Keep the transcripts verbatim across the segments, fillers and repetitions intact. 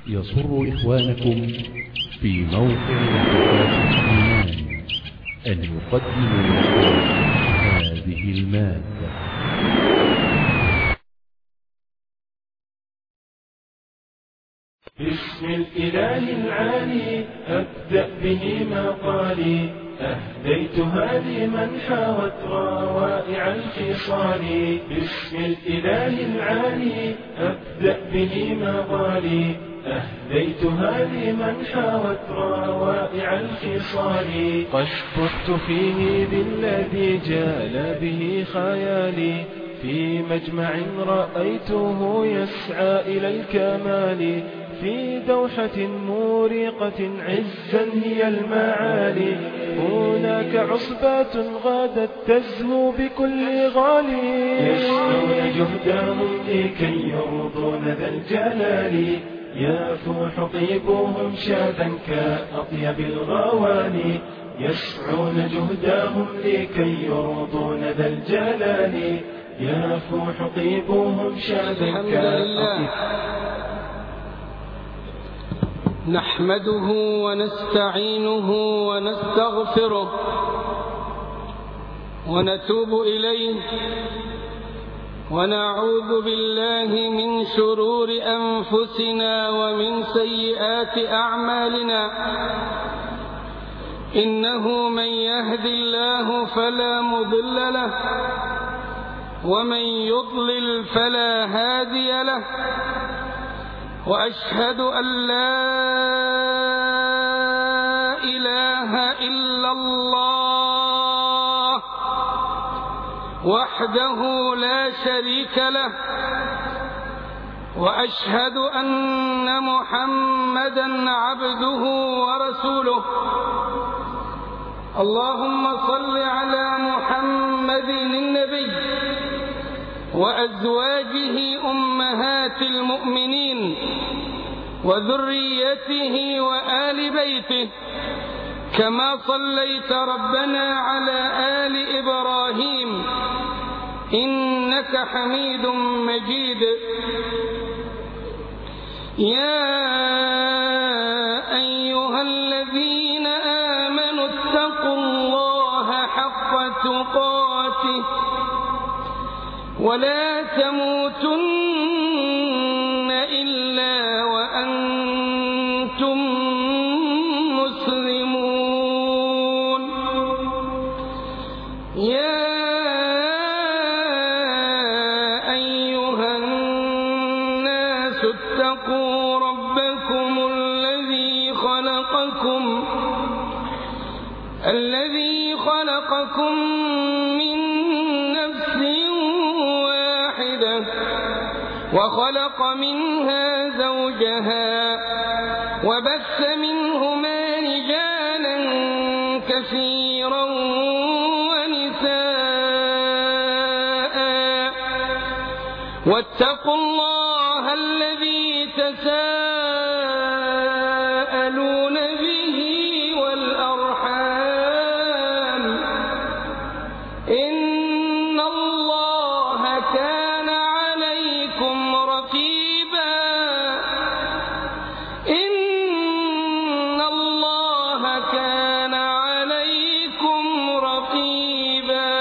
يسر إخوانكم في موقع محطات الإيمان أن يقدموا لكم هذه المادة. بسم الإله العالي أبدأ به مقالي، أهديتها لمن حاوت روائع الخصال. بسم الإله العالي أبدأ به مقالي، أهديتها لمن حاوت روائع الخصال. قد فزت فيه بالذي جال به خيالي، في مجمع رأيته يسعى إلى الكمال، في دوحة مورقة عزا هي المعالي. هناك عصبات غادت تزهو بكل غالي، يسعون جهدهم لكي يرضون ذا الجلال. يفوح طيبهم شاذا كأطيب الغواني، يسعون جهدهم لكي يرضون ذا الجلال. يفوح طيبهم شاذا كأطيب. نحمده ونستعينه ونستغفره ونتوب إليه، ونعوذ بالله من شرور أنفسنا ومن سيئات أعمالنا. إنه من يهد الله فلا مضل له، ومن يضلل فلا هادي له. وأشهد أن لا إله إلا الله وحده لا شريك له، وأشهد أن محمدا عبده ورسوله. اللهم صل على محمد النبي وأزواجه أمهات المؤمنين وذريته وآل بيته، كما صليت ربنا على آل إبراهيم إنك حميد مجيد. يا أيها الذين آمنوا اتقوا الله حق تقاته ولا تموتن إلا وأنتم مسلمون. يا أيها الناس اتقوا ربكم الذي خلقكم الذي خلقكم من وخلق منها زوجها وبث منهما رجالا كثيرا ونساء، واتقوا الله الذي تساءلون به والأرحام، إن الله كان إن الله كان عليكم رقيبا.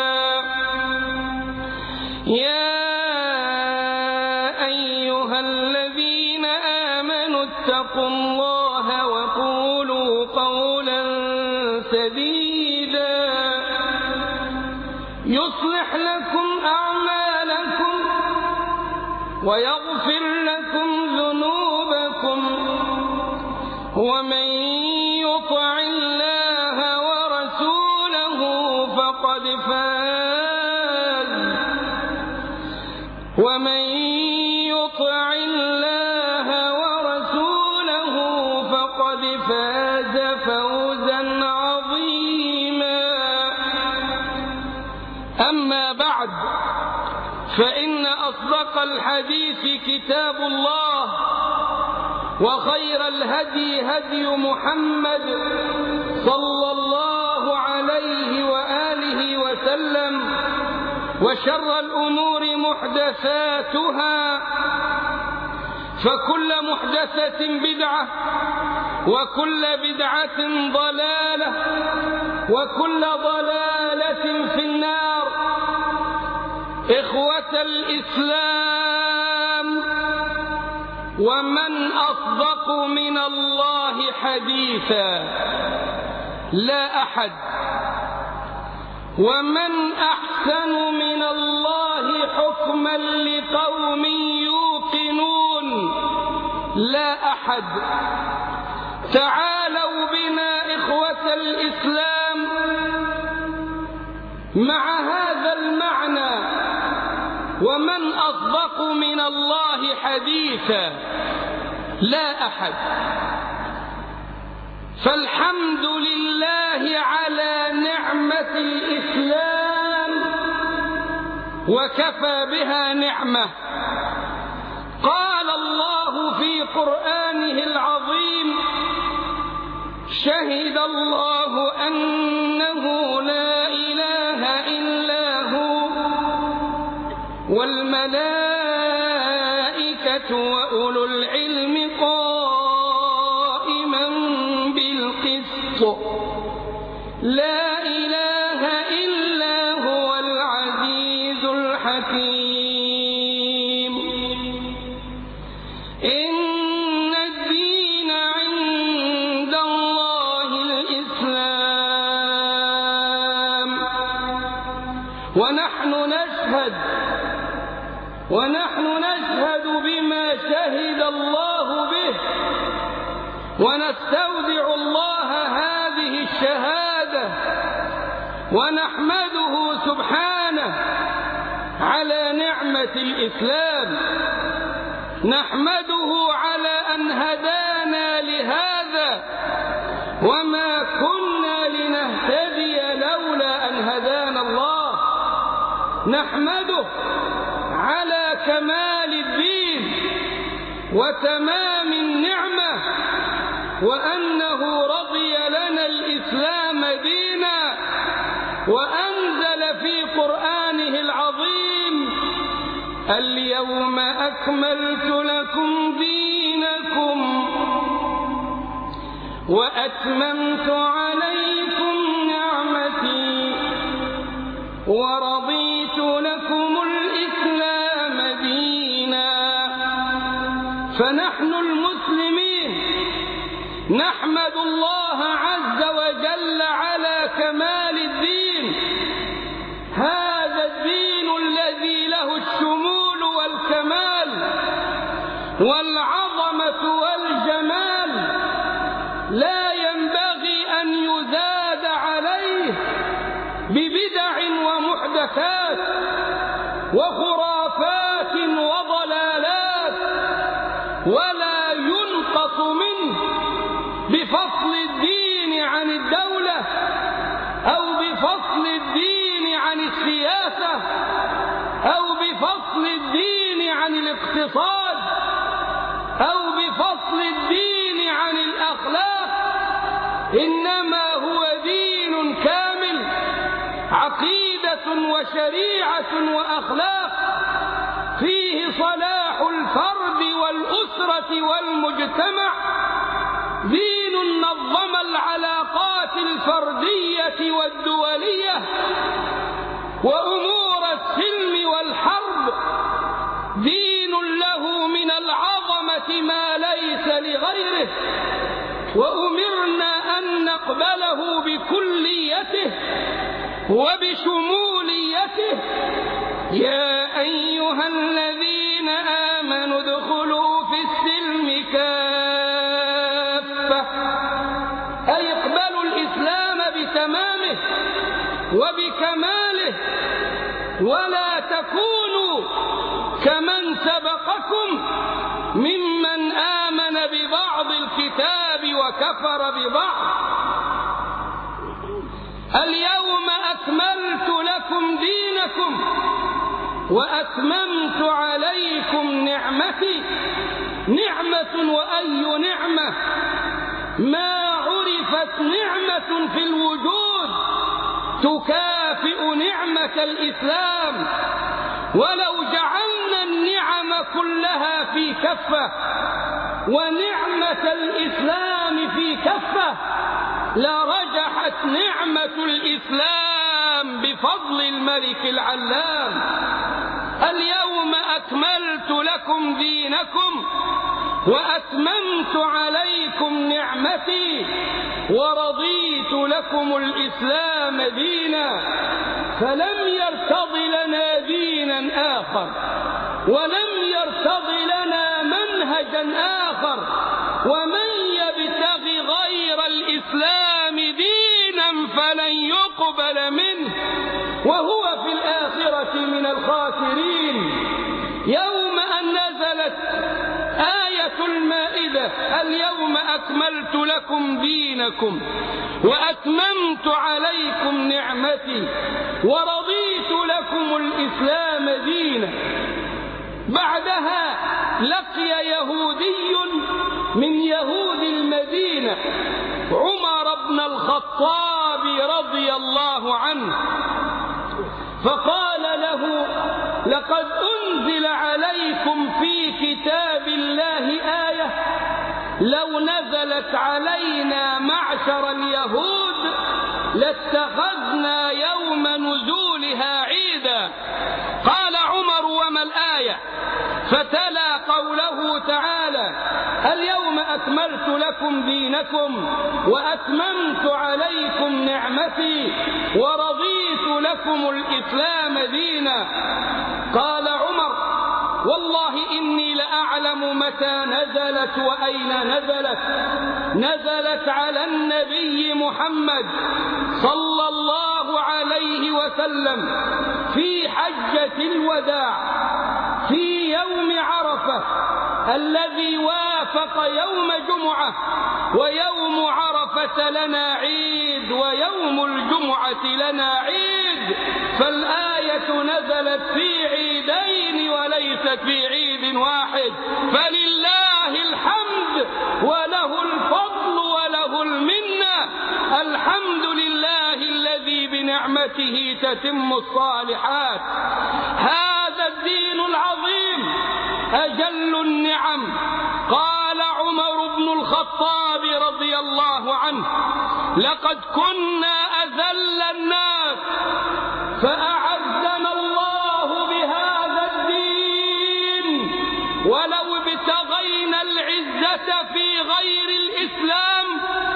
يا أيها الذين آمنوا اتقوا الله وقولوا قولا سديدا يصلح لكم أعمالكم ويغفر لكم ذنوبكم، ومن يطع الله ورسوله فقد فاز ومن يطع الله ورسوله فقد فاز فوزا عظيما. أما بعد، فإن أصدق الحديث كتاب الله، وخير الهدي هدي محمد صلى الله عليه وآله وسلم، وشر الأمور محدثاتها، فكل محدثة بدعة، وكل بدعة ضلالة، وكل ضلالة في النار. إخوة الإسلام، ومن أصدق من الله حديثا؟ لا أحد. ومن أحسن من الله حكما لقوم يوقنون؟ لا أحد. تعالوا بنا إخوة الإسلام مع هذا المعنى: ومن أصدق من الله حديثا؟ لا أحد. فالحمد لله على نعمة الإسلام، وكفى بها نعمة. قال الله في قرآنه العظيم: شهد الله أنه لا إله إلا هو والملائكة وأولو العلم قائما بالقسط، لا إله إلا هو العزيز الحكيم. إن الدين عند الله الإسلام. ونحن نشهد ونحن نشهد بما شهد الله به، ونستودع الله هذه الشهادة، ونحمده سبحانه على نعمة الإسلام. نحمده على أن هدانا لهذا، وما كنا لنهتدي لولا أن هدانا الله. نحمده على كمال الدين وتمام النعمة، وأنه رضي لنا الإسلام دينا، وأنزل في قرآنه العظيم: اليوم أكملت لكم دينكم وأتممت عليكم نعمتي ورضيت لكم الإسلام دينا. فنحن المسلمين نحمد الله عز وجل على كمال الدين، هذا الدين الذي له الشمول والكمال والعظمة والجمال، لا ينبغي أن يزاد عليه ببدع ومحدثات وخرافات وضلالات، ولا ينقص منه بفصل الدين عن الدولة، أو بفصل الدين عن السياسة، أو بفصل الدين عن الاقتصاد، أو بفصل الدين عن الأخلاق. إنما هو دين كامل، عقيدة وشريعة وأخلاق، فيه صلاح الفرد والأسرة والمجتمع، دين نظم العلاقات الفردية والدولية وأمور السلم والحرب، دين له من العظمة ما ليس لغيره، وأمرنا أن نقبله بكليته وبشموليته. يا أيها الذين آمنوا ادخلوا في السلم كافة، أي اقبلوا الإسلام بتمامه وبكماله، ولا تكونوا كمن سبقكم ممن آمن ببعض الكتاب وكفر ببعض. اليوم أكملت لكم دينكم وأتممت عليكم نعمتي. نعمة، وأي نعمة؟ ما عرفت نعمة في الوجود تكافئ نعمة الإسلام. ولو جعلنا النعم كلها في كفة ونعمة الإسلام في كفة لرجحت نعمة الإسلام بفضل الملك العلام. اليوم أكملت لكم دينكم وأتممت عليكم نعمتي ورضيت لكم الإسلام دينا. فلم يرتض لنا دينا آخر ولم يرتض لنا منهجا آخر، ومن يبتغي غير الإسلام دينا فلن يقبل منه وهو في الآخرة من الخاسرين. يوم أن نزلت آية المائدة اليوم أكملت لكم دينكم وأتممت عليكم نعمتي ورضيت لكم الإسلام دينا، بعدها لقي يهودي من يهود المدينة عمر بن الخطاب رضي الله عنه فقال له: لقد أنزل عليكم في كتاب الله آية لو نزلت علينا معشر اليهود لاتخذنا يوم نزولها عيدا. قال عمر: وما الآية؟ فتلا قوله تعالى: اليوم أكملت لكم دينكم وأتممت عليكم نعمتي ورضيت لكم الإسلام دينا. قال عمر: والله إني لأعلم متى نزلت وأين نزلت. نزلت على النبي محمد صلى الله عليه وسلم في حجة الوداع في يوم عرفة الذي وافق يوم جمعة، ويوم عرفة لنا عيد ويوم الجمعة لنا عيد، فالآية نزلت في عيدين وليست في عيد واحد، فلله الحمد وله الفضل وله المنة. الحمد لله الذي بنعمته تتم الصالحات. هذا الدين العظيم أجل النعم. قال عمر بن الخطاب رضي الله عنه: لقد كنا أذل الناس فأعزنا الله بهذا الدين، ولو ابتغينا العزة في غير الإسلام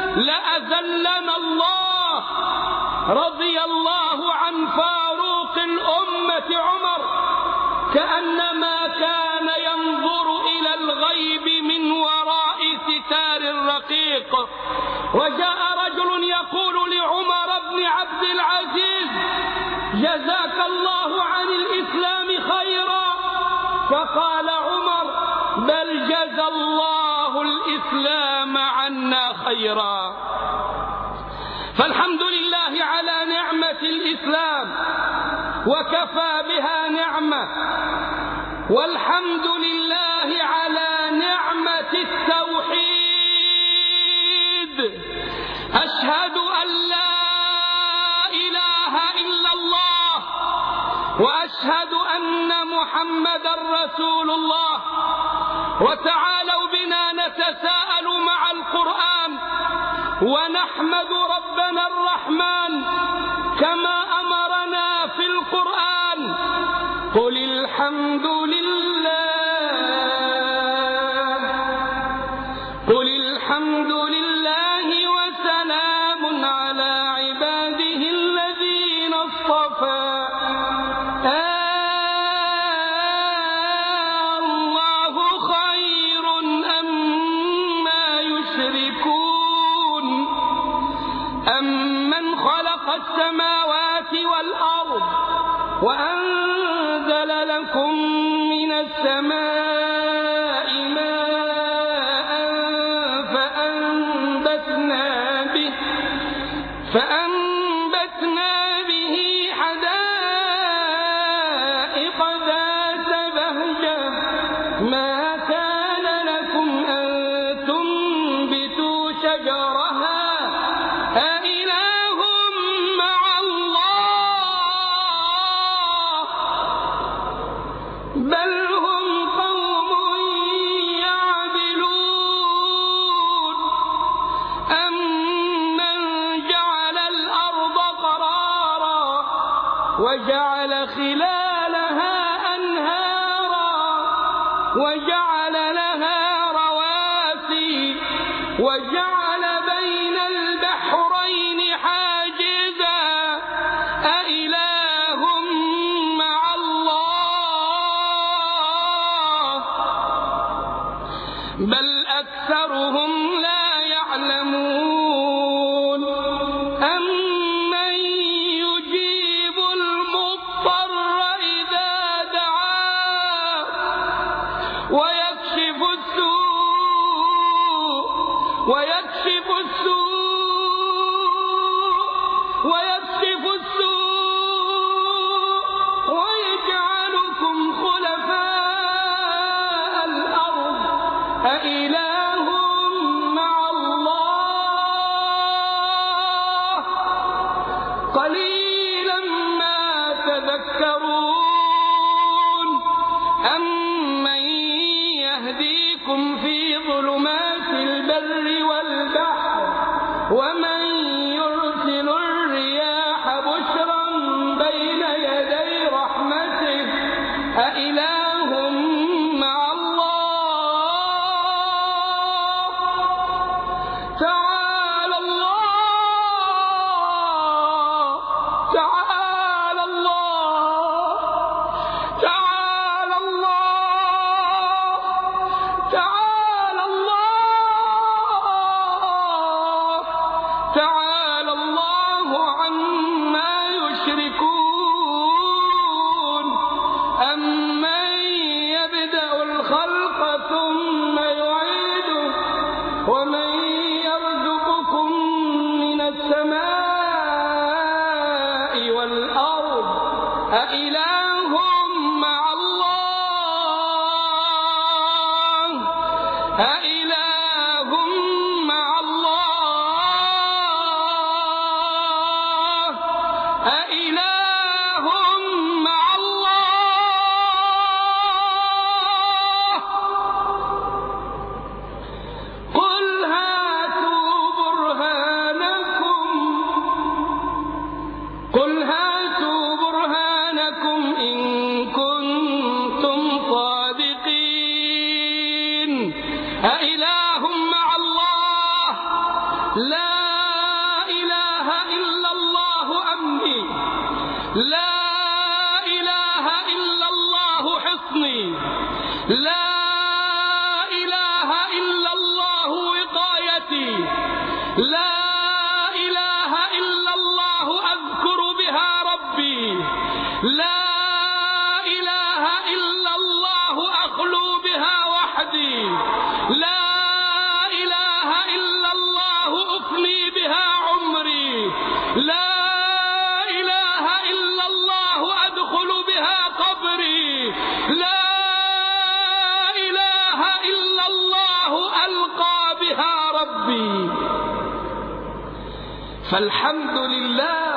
لأذلنا الله. رضي الله عن فاروق الأمة عمر كأنما كان ينظر إلى الغيب من وراء ستار الرقيق. وجاء رجل يقول لعمر بن عبد العزيز: جزاك الله عن الإسلام خيرا. فقال عمر: بل جزى الله الإسلام عنا خيرا. فالحمد لله على نعمة الإسلام وكفى بها نعمة، والحمد لله على نعمة التوحيد. أشهد أن لا إله إلا الله وأشهد أن محمدا رسول الله. وتعالوا بنا نتساءل مع القرآن ونحمد ربنا الرحمن كما أمرنا في القرآن: قل الحمد لله قل الحمد لله وسلام على عباده الذين اصطفى الله خير أما يشركون أمن خلق السماوات والأرض وأنزل لكم من السماء ماء فأنبتنا به فأنبتنا به حدائق ذات بهجة ما كان لكم أن تنبتوا شجرها أإله مع الله بل هم قوم وجعل خلالها أنهارا وجعل لها رواسي وجعل بين البحرين حاجزا أإله مع الله بل أكثرهم لا يعلمون أمن يجيب المضطر إذا دعاه ويكشف السوء ويكشف السوء ويكشف السوء ويجعلكم خلفاء الأرض أإله مع الله قليلا ما تذكرون أمن يهديكم في ظلمات البر والبحر ومن يرسل الرياح بشرا بين يدي رحمته أإله مع الله تعالى الله تعالى الله تعالى الله تعالى الله تعالى الله عما يشركون أمن يبدأ الخلق ثم يعيده ومن يرزقكم من السماء والأرض أإله مع الله أإله مع الله أإله مع الله قل هاتوا برهانكم قل هاتوا برهانكم إن كنتم صادقين أإله مع الله لا إله إلا الله أمني لا إله إلا الله حصني لا إله إلا الله وقايتي لا إله إلا الله أذكر بها ربي لا إله إلا الله أخلو بها وحدي لا إله إلا الله أفني بها عمري لا إله إلا الله أدخل بها قبري لا إله إلا الله ألقى بها ربي فالحمد لله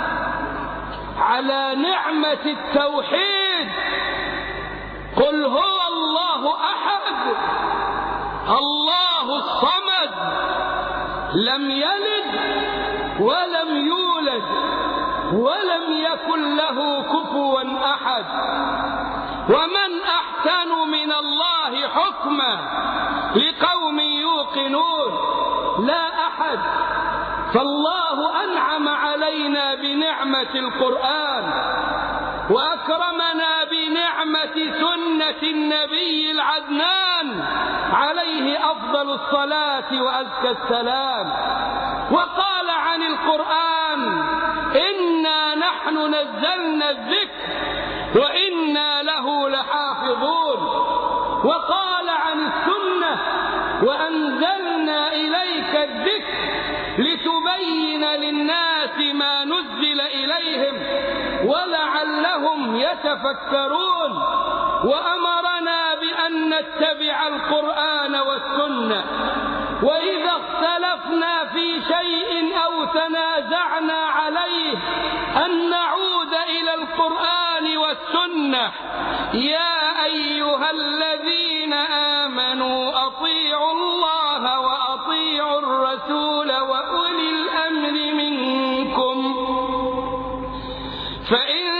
على نعمة التوحيد قل هو الله أحد الله الصمد لم يلد ولم يولد ولم يكن له كفوا أحد ومن أحسن من الله حكما لقوم يوقنون لا أحد فالله أنعم علينا بنعمة القرآن وأكرمنا بنعمة سنة النبي العدنان عليه أفضل الصلاة وأزكى السلام وقال عن القرآن إنا نحن نزلنا الذكر وإنا له لحافظون وقال عن السنة وأنزلنا إليك الذكر لتبين للناس ما نزل إليهم ولعلهم يتفكرون وأمرنا بأن نتبع القرآن والسنة وإذا اختلفنا في شيء أو تنازعنا عليه أن نعود إلى القرآن والسنة يا أيها الذين آمنوا أطيعوا الله وأطيعوا الرسول وأولي الأمر منكم فإن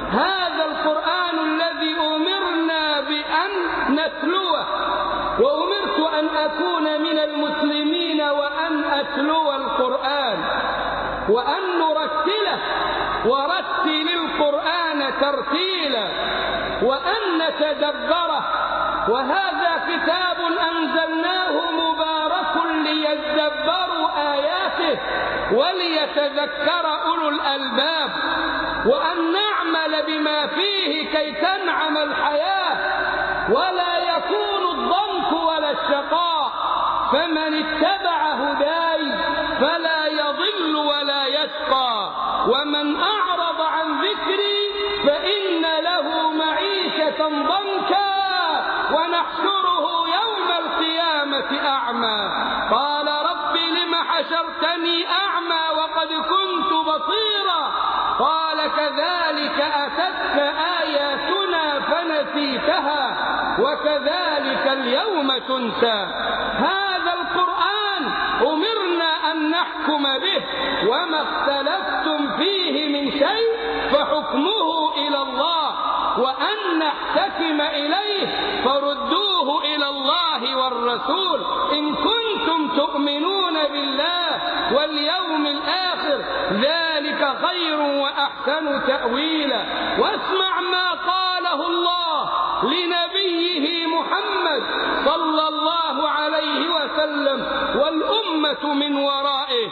هذا القرآن الذي أمرنا بأن نتلوه، وأمرت أن أكون من المسلمين وأن أتلو القرآن وأن نرتله، ورتل القرآن ترتيلا، وأن نتدبره. وهذا كتاب أنزلناه مبارك ليدبروا آياته وليتذكر أولو الألباب، وأن نعمل بما فيه كي تنعم الحياة ولا يكون الضنك ولا الشقاء. فمن اتبع هداي فلا يضل ولا يشقى، ومن أعرض عن ذكري فإن له معيشة ضنكا ونحشره يوم القيامة أعمى. قال رب لم حشرتني أعمى وقد كنت بصيرا. قال كذلك أتتك آياتنا فنسيتها وكذلك اليوم تنسى. هذا القرآن أمرنا أن نحكم به، وما اختلفتم فيه من شيء فحكمه إلى الله، وأن نحتكم إليه فردوه إلى الله والرسول إن كنتم تؤمنون بالله واليوم الآخر، ذلك خير وأحسن تأويلا. واسمع ما قاله الله لنبيه محمد صلى الله عليه وسلم والأمة من ورائه: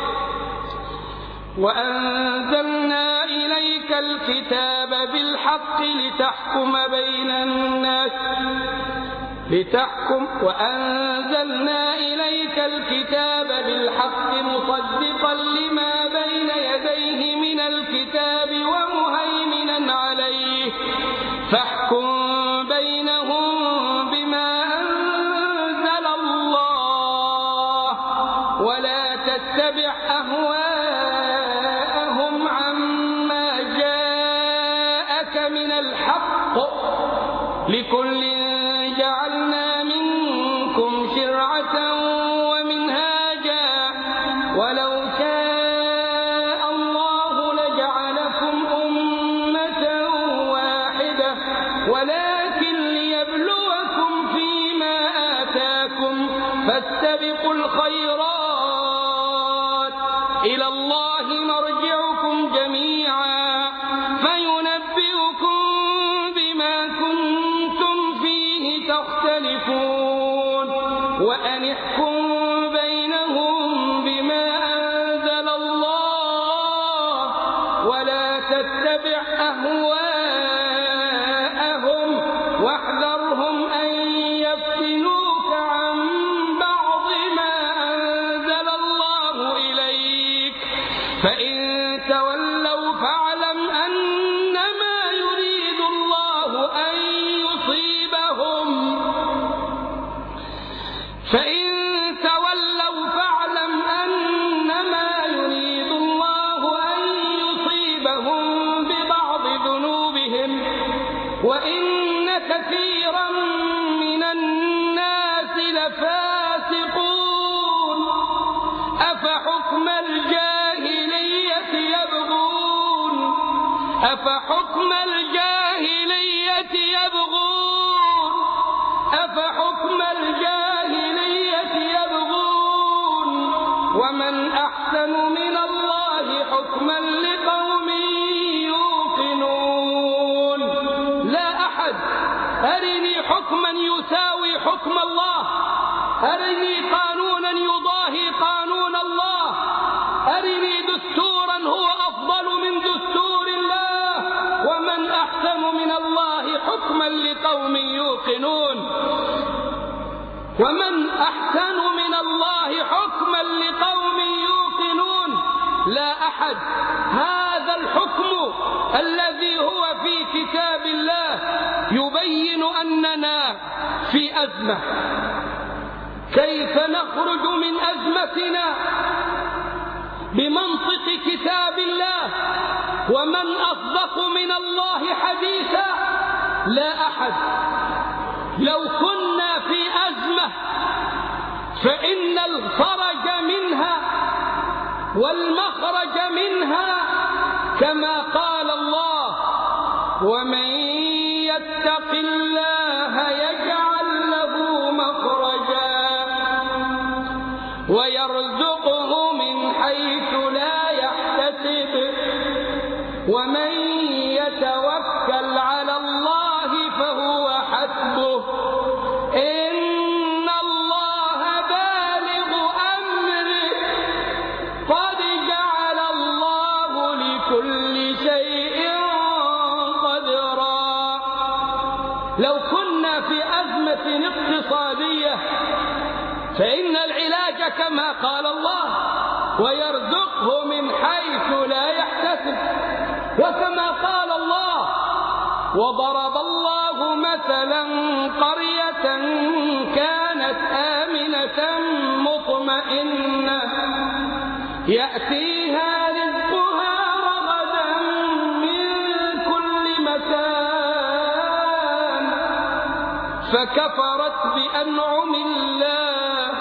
وأنزلنا إليك الكتاب بالحق لتحكم بين الناس لتحكم وأنزلنا إليك الكتاب بالحق مصدقا لما بين يديه من الكتاب ومهيمنا عليه، فاحكم بينهم بما أنزل الله ولا تتبع أهواءهم عما جاءك من الحق، لكل جعلنا منكم شرعة ومنهاجا ولو شاء الله لجعلكم أمة واحدة ولكن ليبلوكم فيما آتاكم فاستبقوا الخيرات إلى الله مرجعكم جميعا فينبئكم بما كنتم فيه تختلفون، وأن احكم بينهم بما أنزل الله ولا تتبع أهواءهم واحذرهم أن يفتنوك عن بعض ما أنزل الله إليك، فإن تولوا فاعلم أنما يريد الله أن يصيبهم فإن تولوا فاعلم أنما يريد الله أن يصيبهم ببعض ذنوبهم وإن كثيرا من الناس لفاسقون. أفحكم الجاهلية يبغون أفحكم الجاهلية يبغون أفحكم الجاهلية يبغون ومن أحسن من الله حكما لقوم يوقنون. لا أحد أرني حكما يساوي حكم الله، أرني قانونا يضاهي قانون الله، أرني دستورا هو أفضل من دستور الله، ومن أحسن من الله حكما لقوم يوقنون ومن أحسن من الله حكما لقوم يوقنون. لا أحد. هذا الحكم الذي هو في كتاب الله يبين أننا في أزمة، كيف نخرج من أزمتنا بمنطق كتاب الله، ومن أصدق من الله حديثا؟ لا أحد. لو كنا في أزمة فإن الفرج منها والمخرج منها كما قال الله: ومن يتق الله يجعل له مخرجا ويرزقه من حيث لا يحتسب ومن يتوكل على الله فهو حسبه إن الله بالغ أمره قد جعل الله لكل شيء قدرا. لو كنا في أزمة اقتصادية فإن العلاج كما قال الله ويرزقه من حيث لا يحتسب، وكما قال الله وضرب الله مثلا قرية كانت آمنة مطمئنة يأتيها رزقها رغدا من كل مكان فكفرت بأنعم الله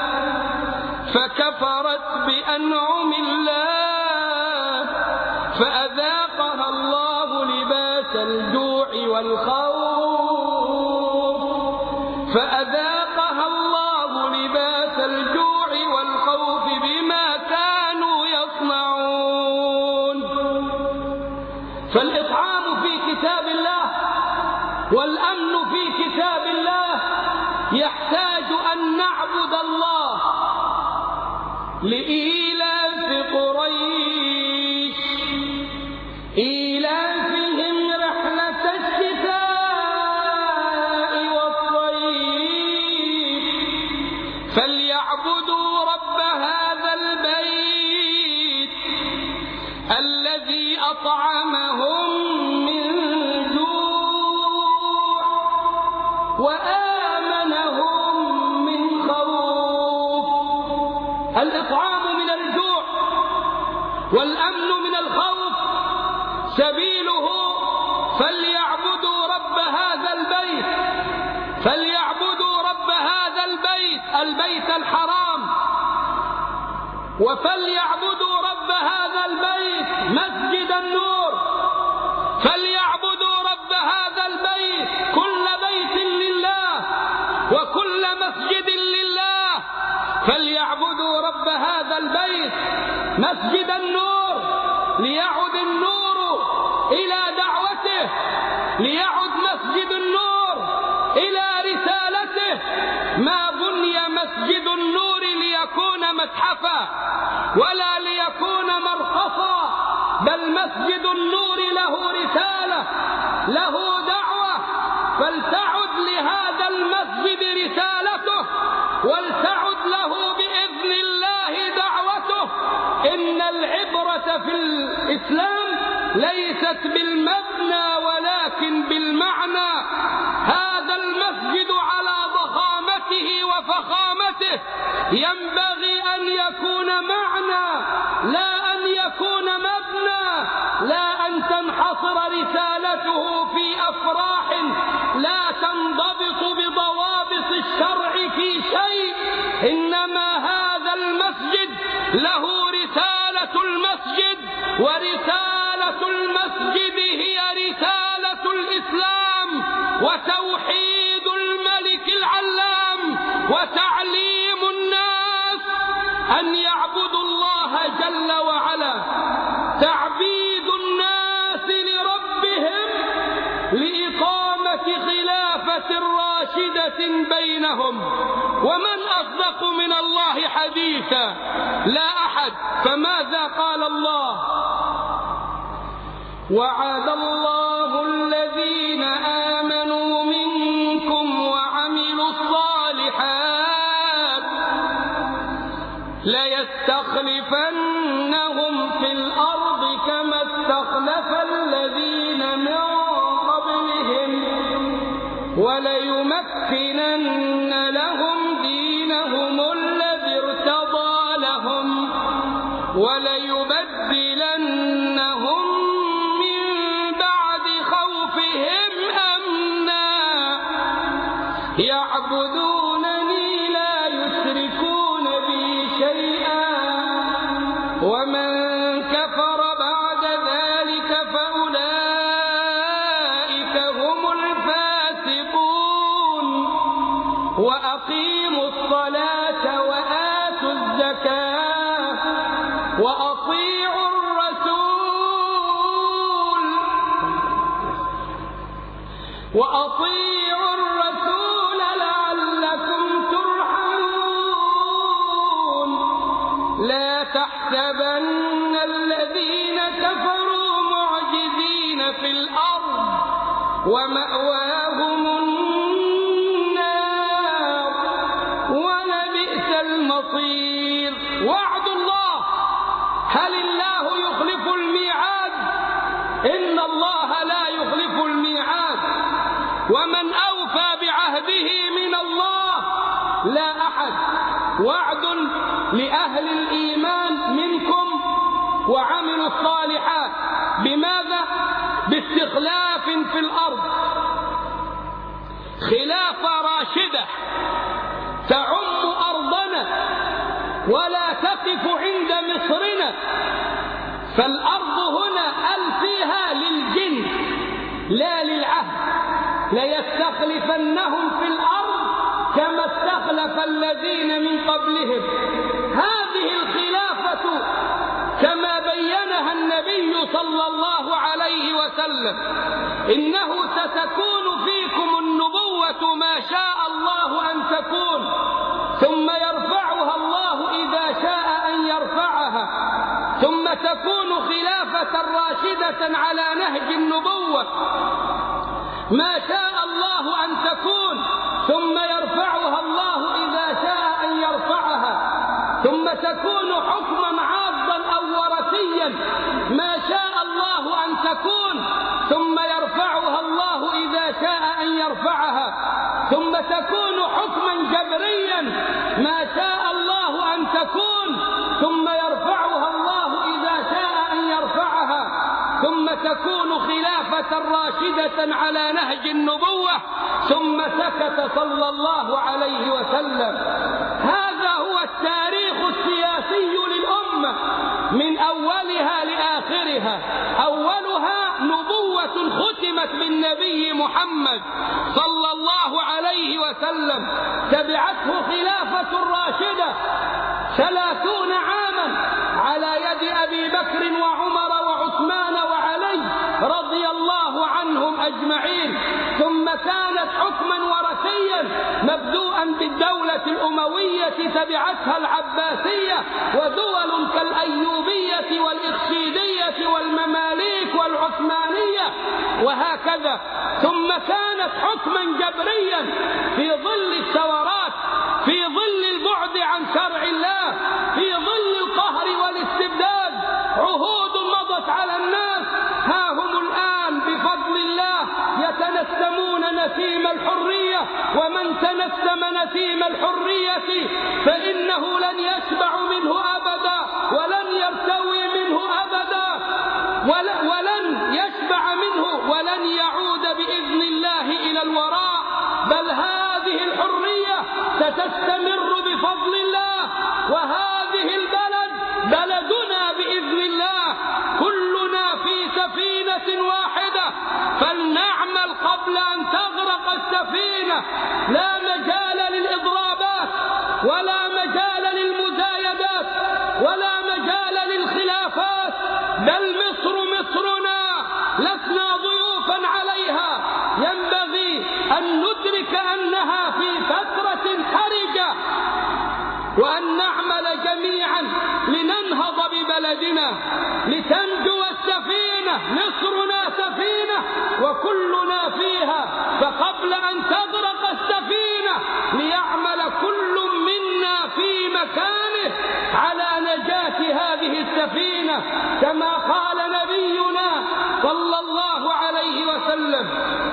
فكفرت بأنعم الله فأذاقها الله لباس الجوع والخوف فأذاقها الله لباس الجوع والخوف بما كانوا يصنعون. فالإطعام في كتاب الله والأمن في كتاب الله يحتاج أن نعبد الله. لإيلاف قريش إيلافهم رحلة الشتاء والصيف فليعبدوا رب هذا البيت الذي أطعمهم من جوع وآمنهم من خوف. الإطعام من الجوع والأمن من الخوف سبيله فليعبدوا رب هذا البيت فليعبدوا رب هذا البيت البيت الحرام وفليعبدوا رب هذا البيت مسجد النور فليعبدوا رب هذا البيت كل بيت لله وكل مسجد لله فليعبدوا رب هذا البيت مسجد النور ليعد النور إلى دعوته ليعد مسجد النور إلى رسالته. ما بني مسجد النور ليكون متحفا ولا ليكون مرقصا بل مسجد النور له رسالة له دعوة فلتعد لهذا المسجد رسالته ولتعد له بإذن الله دعوته. إن العبرة في الإسلام ليست بالمبنى ولكن بالمعنى. هذا المسجد على ضخامته وفخامته ينبغي أن يكون معنى لا أن يكون مبنى، لا أن تنحصر رسالته في أفراح لا تنضبط بضوابط الشرع في شيء، إنما هذا المسجد له رسالة المسجد ورسالة المسجد هي رسالة الإسلام وتوحيد الملك العلام وتعليم الناس أن يعبدوا الله جل وعلا، تعبيد الناس لربهم لإقامة خلافة راشدة بينهم. ومن أصدق من الله حديثا؟ لا أحد. فماذا قال الله؟ وعد الله الذين آمنوا منكم وعملوا الصالحات ليستخلفنهم في الأرض كما استخلف الذين من قبلهم وليمكنن لهم دينهم الذي ارتضى لهم وليبدلنهم من بعد خوفهم أمنا يعبدونني لا يشركون بي شيئا ومن كفر بعد ذلك فأولئك وأقيموا الصلاة وآتوا الزكاة وأطيعوا الرسول وأطيعوا الرسول لعلكم ترحمون. لا تحسبن الذين كفروا معجزين في الأرض ومأواهم النار ولبئس المصير. وعد الله، هل الله يخلف الميعاد؟ إن الله لا يخلف الميعاد، ومن أوفى بعهده من الله لا أحد. وعد لأهل الإيمان منكم وعملوا الصالحات. بماذا؟ باستخلاف في الأرض، خلافة راشدة تعم أرضنا ولا تقف عند مصرنا. فالأرض هنا أل فيها للجن لا للعهد. ليستخلفنهم في الأرض كما استخلف الذين من قبلهم. هذه الخلافة كما بينها النبي صلى الله عليه وسلم، إنه ستكون فيكم النبوة ما شاء الله أن تكون، ثم يرفعها الله إذا شاء أن يرفعها، ثم تكون خلافة راشدة على نهج النبوة ما شاء الله أن تكون، ثم يرفعها الله إذا شاء أن يرفعها، ثم تكون حكما عاضا أو ورثيا ما شاء الله أن تكون، ثم يرفعها الله إذا شاء أن يرفعها، ثم تكون حكما جبريا ما شاء الله أن تكون، ثم يرفعها الله إذا شاء أن يرفعها، ثم تكون خلافة راشدة على نهج النبوة. ثم سكت صلى الله عليه وسلم. هذا هو التاريخ السياسي للأمة من أولها لآخرها. أولها نبوة ختمت بالنبي محمد صلى الله عليه وسلم، تبعته خلافة راشدة ثلاثون عاما على يد أبي بكر وعمر وعثمان وعلي رضي الله عنهم أجمعين، ثم كانت حكما ورثيا مبدوءا بالدولة الأموية تبعتها العباسية ودول كالأيوبية والإخشيدية والمماليك والعثمانية وهكذا، ثم كانت حكما جبريا في ظل الثورات، في ظل البعد عن شرع الله، في ظل القهر والاستبداد، عهود مضت على الناس. ها هم الآن بفضل الله يتنسمون نسيم الحرية، ومن تنسم نسيم الحرية فإنه لن يشبع منه أبدا ولن يرتوي منه أبدا ولن يشبع منه ولن يعود بإذن الله إلى الوراء، بل هذه الحرية ستستمر بفضل الله، وهذه البلد بلدنا بإذن الله، كلنا في سفينة واحدة، فلنعمل قبل أن تغرق السفينة. لا مجال للإضرابات ولا مجال للمزايدات ولا مجال للخلافات، بل مصر مصرنا، لسنا ضيوفا عليها. ينبغي أن ندرك أنها في فترة حرجة، وأن نعمل جميعا لننهض ببلدنا لتنجو السفينة. مصرنا سفينة وكلنا فيها، فقبل أن تغرق السفينة ليعمل كل منا في مكانه على نجاة هذه السفينة، كما قال نبينا صلى الله عليه وسلم: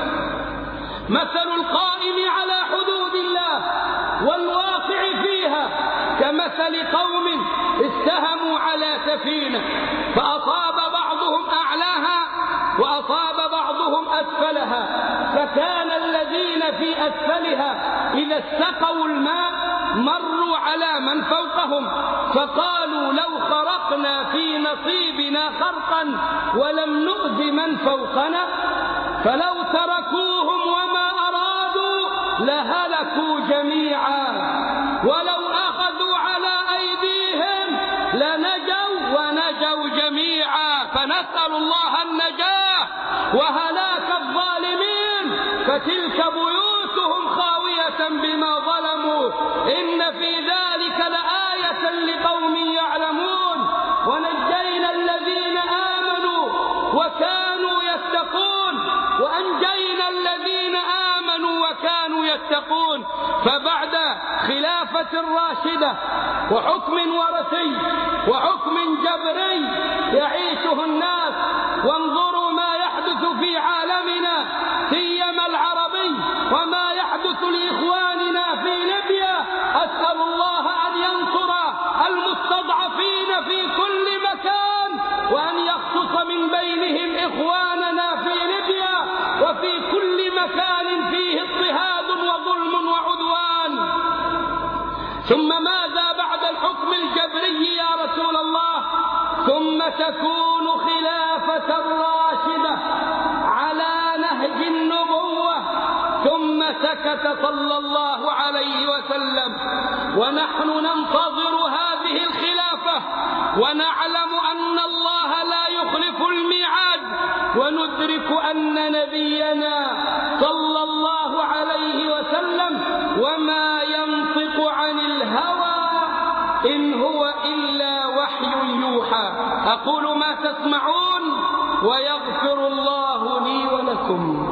مثل القائم على حدود الله والواقع فيها كمثل قوم استهموا على سفينة فأصاب بعضهم أعلاها وأصاب بعضهم أسفلها، فكان الذين في أسفلها إذا استقوا الماء مروا على من فوقهم فقالوا: لو خرقنا في نصيبنا خرقا ولم نؤذ من فوقنا، فلو تركوهم وما أرادوا لهلكوا جميعا، ولو أخذوا على أيديهم لنجوا ونجوا جميعا. فنسأل الله النجاة وهلاك الظالمين، فتلك بيوتهم خاوية بما ظلموا، إن في ذلك لآية لقوم يعلمون. ونجينا الذين آمنوا وكانوا يتقون، وأنجينا الذين آمنوا وكانوا يتقون. فبعد خلافة راشدة وحكم ورثي وحكم جبري يعيشه الناس، وانظروا ما يحدث في عالمنا سيما العربي وما يحدث لإخواننا في ليبيا. أسأل الله أن ينصر المستضعفين في كل مكان، وأن يخصص من بينهم إخواننا في ليبيا وفي كل مكان فيه اضطهاد وظلم وعدوان. ثم ماذا بعد الحكم الجبري يا رسول الله؟ ثم تكون خلافة راشدة على نهج النبوة. ثم سكت صلى الله عليه وسلم، ونحن ننتظر هذه الخلافة ونعلم أن الله لا يخلف الميعاد، وندرك أن نبينا صلى الله عليه وسلم وما ينطق عن الهوى إن هو إلا وحي يوحى. أقول ما تسمعون ويغفر الله لي ولكم.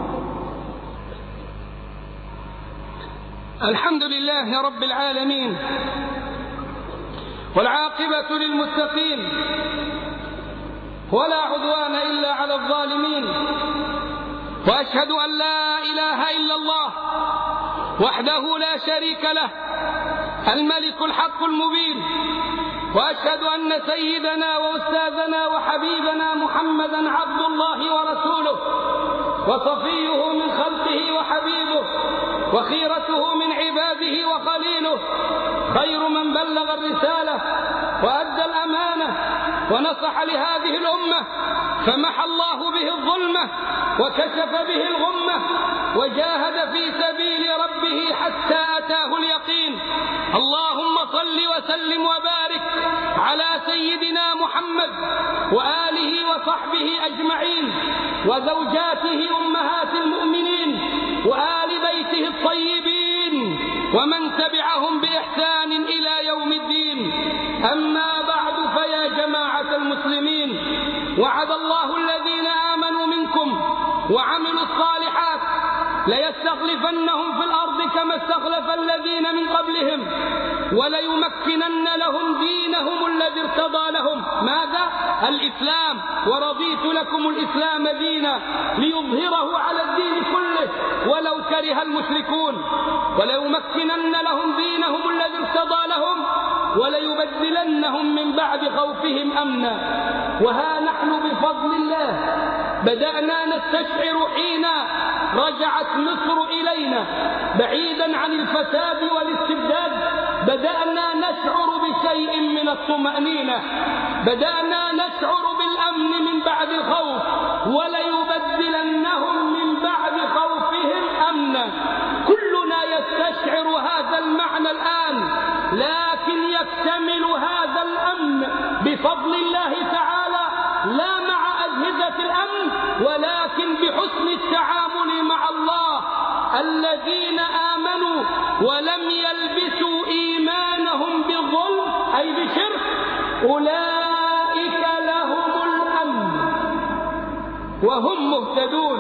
الحمد لله رب العالمين، والعاقبة للمتقين، ولا عدوان إلا على الظالمين. وأشهد أن لا إله إلا الله وحده لا شريك له، الملك الحق المبين. وأشهد أن سيدنا وأستاذنا وحبيبنا محمدا عبد الله ورسوله، وصفيه من خلقه وحبيبه، وخيرته من عباده وخليله، خير من بلغ الرسالة وأدى الأمانة ونصح لهذه الأمة، فمحى الله به الظلمة وكشف به الغمة، وجاهد في سبيل ربه حتى أتاه اليقين. اللهم صل وسلم وبارك على سيدنا محمد وآله وصحبه أجمعين، وزوجاته أمهات المؤمنين، وآل بيته الطيبين، ومن تبعهم بإحسان إلى يوم الدين. أما بعد، فيا جماعة المسلمين، وعد الله الذين آمنوا منكم وعملوا الصالحات ليستخلفنهم في الأرض كما استخلف الذين من قبلهم، وليمكنن لهم دينهم الذي ارتضى لهم. ماذا؟ الإسلام. ورضيت لكم الإسلام دينا ليظهره على الدين كله ولو كره المشركون. وليمكنن لهم دينهم الذي ارتضى لهم، وليبدلنهم من بعد خوفهم أمنا. وها نحن بفضل الله بدأنا نستشعر حين رجعت مصر إلينا بعيدا عن الفساد والاستبداد، بدأنا نشعر بشيء من الطمأنينة، بدأنا نشعر بالأمن من بعد الخوف، وليبدلنهم من بعد خوفهم أمنا. كلنا يستشعر هذا المعنى الآن، لكن يكتمل هذا الأمن بفضل الله تعالى، لا مع أجهزة الأمن، ولكن بحسن التعامل مع الله. الذين آمنوا ولم يلبسوا إيمانهم بظلم أي بشرك أولئك لهم الأمن وهم مهتدون.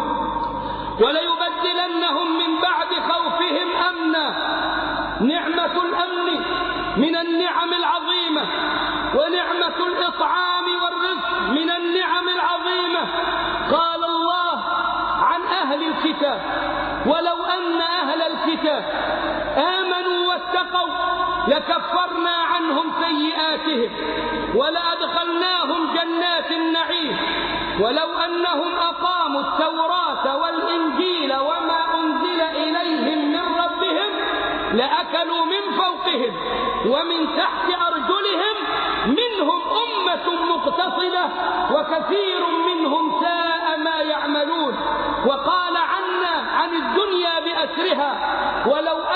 وليبدلنهم من بعد خوفهم أمنا. نعمة الأمن من النعم العظيمة، ونعمة الإطعام والرزق من النعم العظيمة. قال الله عن أهل الكتاب: ولو أن أهل الكتاب آمنوا واتقوا لكفرنا عنهم سيئاتهم ولأدخلناهم جنات النعيم. ولو أنهم أقاموا التوراة والإنجيل وما أنزل إليهم من ربهم لأكلوا من فوقهم ومن تحت أرجلهم، منهم أمة مقتصدة وكثير منهم ساء ما يعملون. وقال عنا عن الدنيا بأسرها: ولو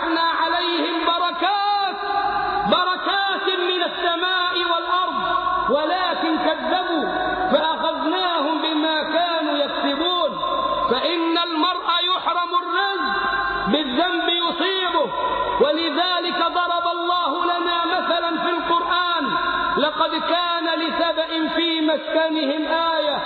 ففتحنا عليهم بركات بركات من السماء والأرض ولكن كذبوا فأخذناهم بما كانوا يكسبون. فإن المرء يحرم الرزق بالذنب يصيبه، ولذلك ضرب الله لنا مثلا في القرآن: لقد كان لسبأ في مسكنهم آية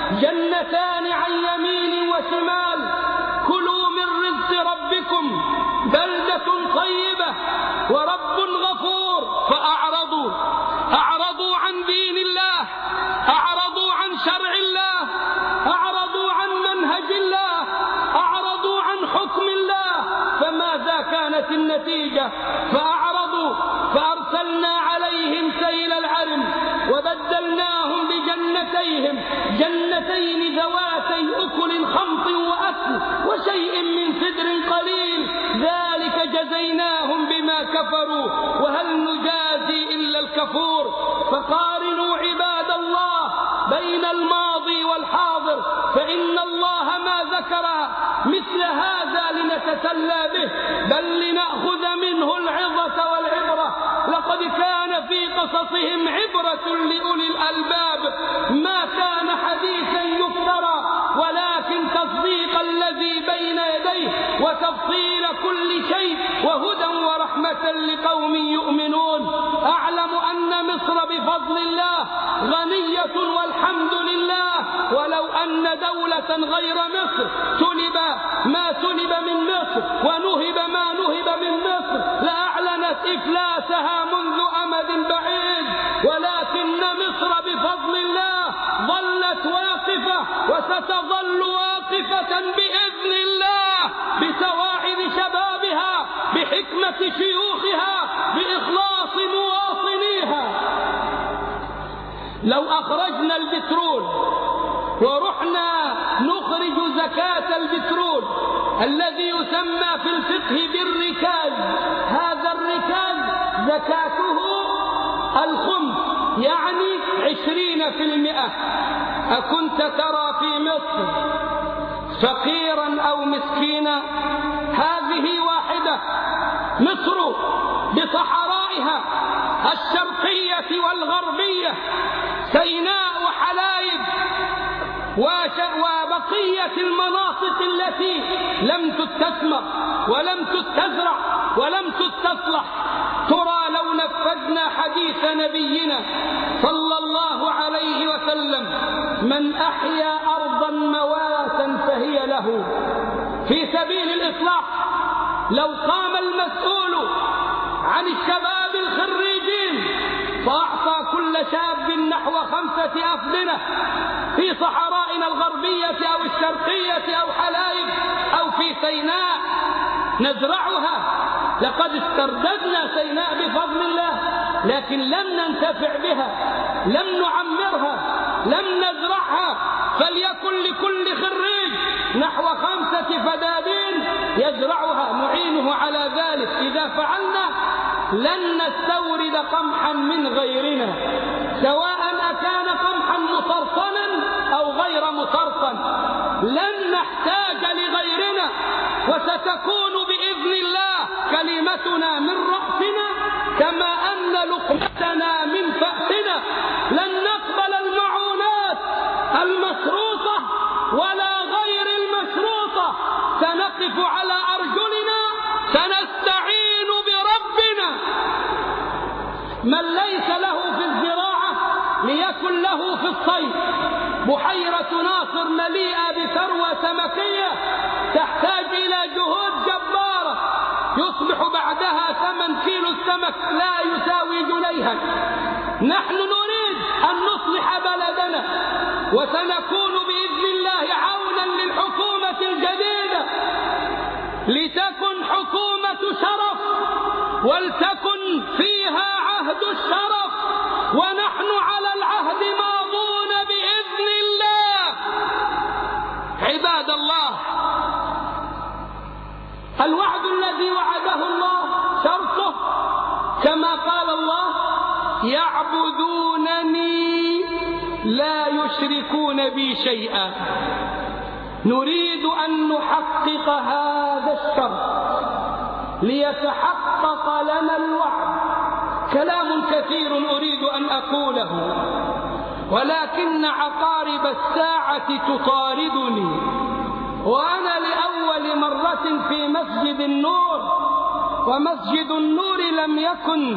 جنتان عن يمين وشمال كلوا من رزق ربكم بلدة طيبة ورب غفور. فأعرضوا أعرضوا عن دين الله، أعرضوا عن شرع الله، أعرضوا عن منهج الله، أعرضوا عن حكم الله. فماذا كانت النتيجة؟ فأعرضوا فأرسلنا عليهم سيل العرم وبدلناهم بجنتيهم جنتين ذواتي أكل خمط وأثل وشيء من سدر قليل، ذلك جزيناهم بما كفروا وهل نجازي إلا الكفور. فقارنوا عباد الله بين الماضي والحاضر، فإن الله ما ذكر مثل هذا لنتسلى به بل لنأخذ منه العظة والعبرة. لقد كان في قصصهم عبرة لأولي الألباب ما كان حديثا يفترى ولكن تصديق الذي بين يديه وتفصيل كل شيء وهدى ورحمة لقوم يؤمنون. أعلم أن مصر بفضل الله غنية والحمد لله، ولو أن دولة غير مصر سلب ما سلب من مصر ونهب ما نهب من مصر لأعلنت إفلاسها منذ أمد بعيد، ولكن مصر بفضل الله ظلت واقفة وستظل واقفة بإذن الله بتواعد شبابها بحكمة شيوخها بإخلاص مواطنيها. لو أخرجنا البترول ورحنا نخرج زكاة البترول الذي يسمى في الفقه بالركاز، هذا الركاز زكاته الخمس يعني عشرين في المئة. أكنت ترى في مصر فقيرا أو مسكينا؟ هذه واحدة. مصر بصحرائها الشرقية والغربية، سيناء وحلايب وبقية المناطق التي لم تستثمر ولم تستزرع ولم تستصلح. ترى لو نفذنا حديث نبينا صلى الله عليه وسلم: من أحيا أرضا مواتا فهي له، في سبيل الإصلاح. لو قام المسؤول عن الشباب الخريجين فأعطى كل شاب نحو خمسة أفدنة في صحرائنا الغربية أو الشرقية أو حلايب أو في سيناء نزرعها، لقد استرددنا سيناء بفضل الله، لكن لم ننتفع بها، لم نعمرها، لم نزرعها. فليكن لكل خريج نحو خمسة فدادين يزرعها، نعينه على ذلك. إذا فعلنا لن نستورد قمحا من غيرنا، سواء أكان قمحا مصرصنا أو غير مصرصن، لن نحتاج لغيرنا، وستكون بإذن الله كلمتنا من رأسنا كما أن لقمتنا من فأسنا. لن نقبل المعونات المشروطة ولا غير المشروطة، سنقف على أرجلنا، سنستعين بربنا. من ليس له في الزراعة ليكن له في الصيد. بحيرة ناصر مليئة بثروة سمكية تحتاج إلى جهود جبارة، يصبح بعدها ثمن كيلو السمك لا يساوي جنيها. نحن نريد أن نصلح بلدنا، وسنكون بإذن الله عونا للحكومة الجديدة، لتكن حكومة شرف ولتكن فيها عهد الشرف، ونحن على العهد ماضون بإذن الله. عباد الله، الوعد الذي وعده الله شرطه كما قال الله: يعبدونني لا يشركون بي شيئا. نريد أن نحقق هذا الشرط، ليتحقق لنا الوعد. كلام كثير أريد أن أقوله، ولكن عقارب الساعة تطاردني، وأنا لأول مرة في مسجد النور، ومسجد النور لم يكن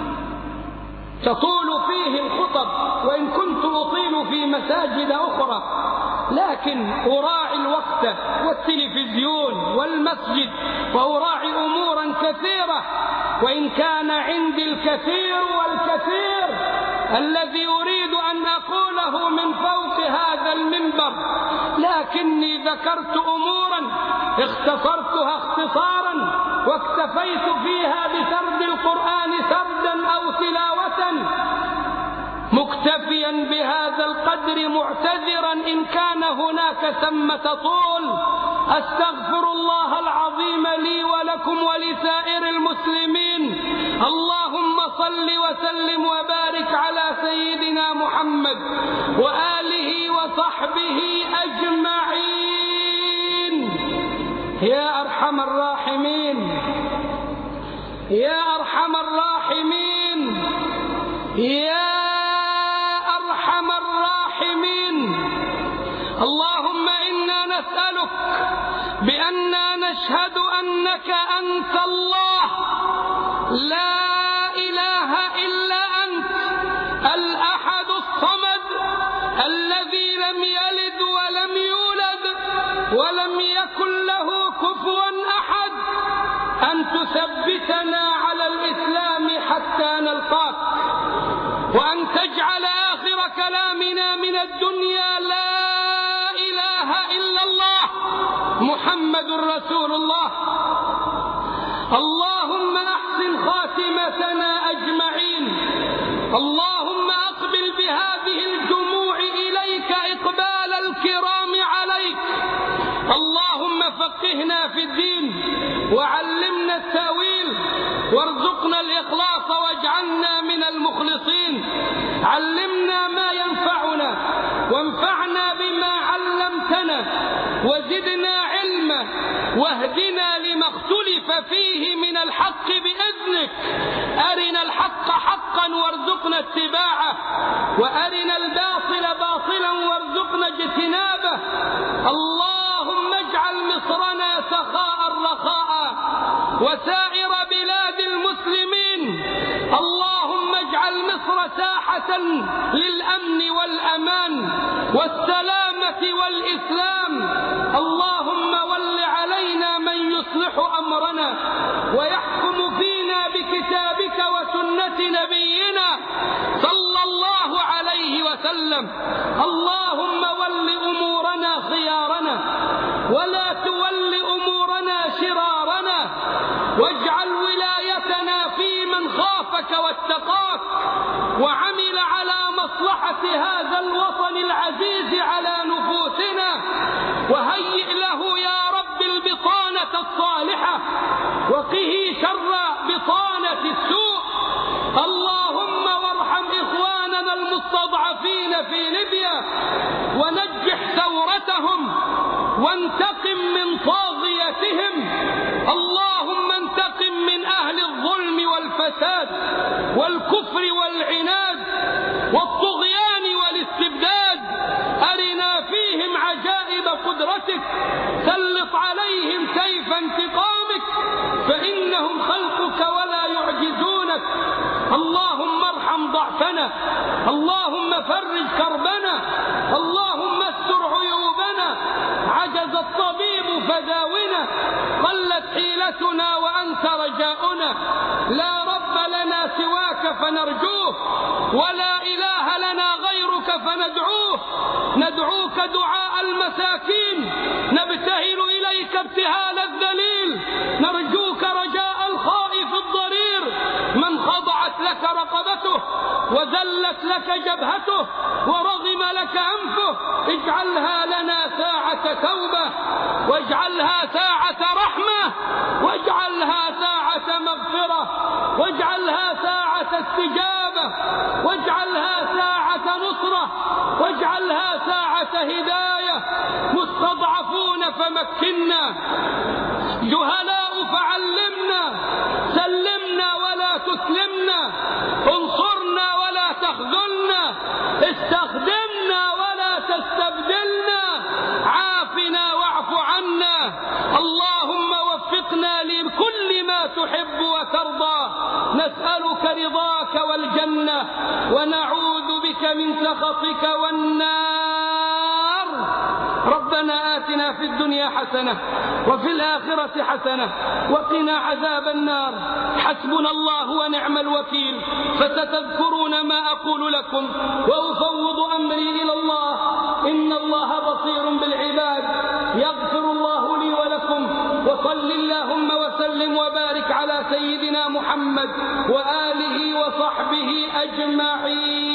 تطول فيه الخطب، وإن كنت أطيل في مساجد أخرى، لكن أراعي الوقت والتلفزيون والمسجد، وأراعي أمورا كثيرة، وإن كان عندي الكثير والكثير الذي أريد أن أقوله من فوق هذا المنبر، لكني ذكرت أمورا اختصرتها اختصارا، واكتفيت فيها بسرد القرآن سردا أو تلاوة، مكتفيا بهذا القدر، معتذرا إن كان هناك ثمة طول. أستغفر الله العظيم لي ولكم ولسائر المسلمين. اللهم صل وسلم وبارك على سيدنا محمد وآله وصحبه أجمعين. يا أرحم الراحمين، يا أرحم الراحمين، يا أرحم الراحمين. اللهم إنا نسألك بأننا نشهد أنك أنت الله، لا إله إلا أنت، الأحد الصمد، الذي لم يلد ولم يولد ولم يكن له كفوا أحد، أن تثبتنا على الإسلام حتى نلقاك، وأن تجعل آخر كلامنا من الدنيا لا إله إلا الله محمد رسول الله. اللهم أحسن خاتمتنا أجمعين. اللهم أقبل بهذه الجموع إليك إقبال الكرام عليك. اللهم فقهنا في الدين وعلمنا التأويل، وارزقنا الإخلاص واجعلنا من المخلصين. علمنا ما ينفعنا وانفعنا بما علمتنا، وزدنا علما، واهدنا لما اختلف فيه من الحق بإذنك. أرنا الحق حقا وارزقنا اتباعه، وأرنا الباطل باطلا وارزقنا اجتنابه. اللهم اجعل مصرنا سخاء رخاء، وسائر بلاد المسلمين. اللهم اجعل مصر ساحة للأمن والأمان والسلامة والإسلام. اللهم ول علينا من يصلح أمرنا ويحكم فينا بكتابك وسنة نبينا صلى الله عليه وسلم. اللهم ول أمورنا خيارنا، ولا تول أمورنا شرارنا، واجعل ولايتنا في من خافك واتقاك وعمل على مصلحة هذا الوطن العزيز على نفوسنا، وهيئ له يا رب البطانة الصالحة، وقه شر بطانة السوء. اللهم وارحم إخواننا المستضعفين في ليبيا، ونجح ثورتهم، وانتقم من طاغيتهم. اللهم انتقم من أهل الظلم والفساد والكفر والعناد والطغيان والاستبداد. أرنا فيهم عجائب قدرتك، سلط عليهم سيف انتقامك، فإنهم خلقك ولا يعجزونك. اللهم ارحم ضعفنا، اللهم فرج كربنا، اللهم استر عيوبنا. عجز الطبيب فداونا، قلت حيلتنا وأنت رجاؤنا. لا رب لنا سواك فنرجوه، ولا إله لنا غيرك فندعوه. ندعوك دعاء المساكين، نبتهل إليك ابتهال الذليل، نرجوك رجاء الخائف الضرير من خضعت لك رقبته وذلت لك جبهته ورغم لك أنفه. اجعلها لنا ساعة توبة، واجعلها ساعة رحمة، واجعلها ساعة مغفرة، واجعلها ساعة استجابة، واجعلها ساعة نصرة، واجعلها ساعة هداية. مستضعفون فمكنا، جهلاء فعلمنا، رضاك والجنة ونعوذ بك من سخطك والنار. ربنا آتنا في الدنيا حسنة وفي الآخرة حسنة وقنا عذاب النار. حسبنا الله ونعم الوكيل. فستذكرون ما أقول لكم وأفوض أمري إلى الله، إن الله بصير بالعباد. يغفر الله لي ولكم، وصل اللهم وسلم وبارك على سيدنا محمد وآله وصحبه أجمعين.